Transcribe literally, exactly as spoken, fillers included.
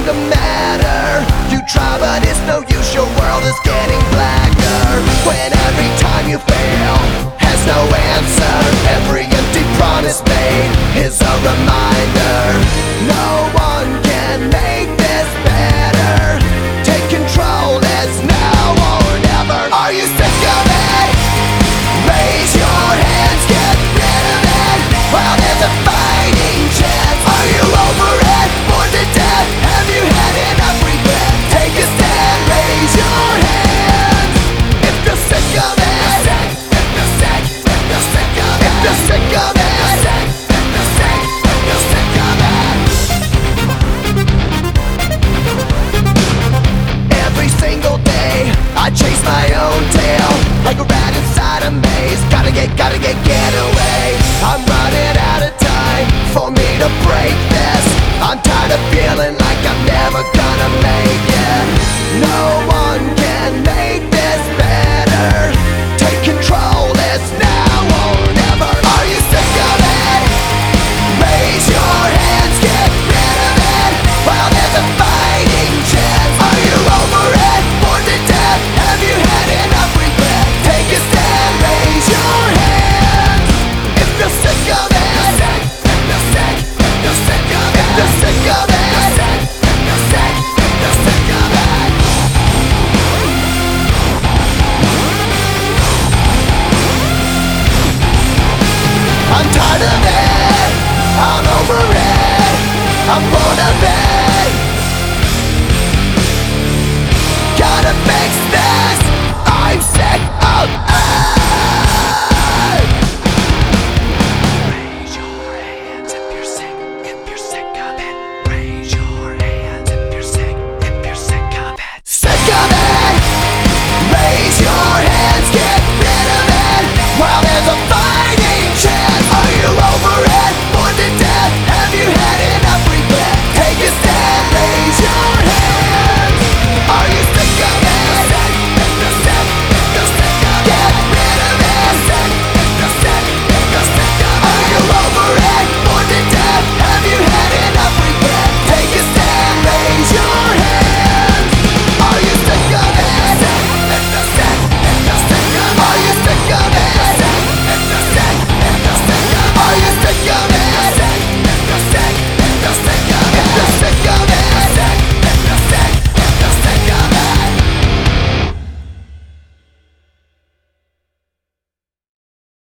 the matter. You try but it's no use, your world is getting blacker. When every time you fail has no answer, every empty promise made is a reminder. No one can make this better. Take control, it's now or never. Are you sick of it? Raise your hands, get rid of it while there's a fighting chance. Are you over it? Bored to death? Have you had enough regret? Take a stand, raise your hands if you're sick of it. If you're sick, if you're sick of it. If you're sick of it. If you're sick, if you're sick of it. Every single day I chase my own tail like a rat inside a maze. Gotta get, gotta get, get away. I'm running out of time for me to break this. I'm tired of feeling like I'm never gonna make it. No one can make this better. Take control, it's now or never. Are you sick of it? Raise your hands, get rid of it while there's a fighting chance. Are you over it? Bored to death? Have you had enough regret? Take a stand, raise your hands if you're sick of it. If you're sick, if you're sick of it. If you're sick of it. If you're sick, if you're sick of it. I'm tired of it. I'm over it. I'm